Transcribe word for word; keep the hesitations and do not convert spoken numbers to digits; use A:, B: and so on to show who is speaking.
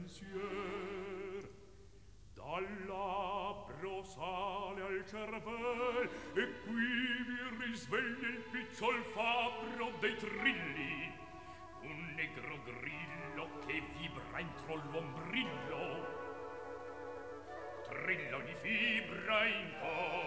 A: pensier. Dal labbro sale al cervel e qui vi risveglia il picciol fabbro dei trilli. Un negro grillo che vibra entro l'ombrillo. Trillo di fibra in cor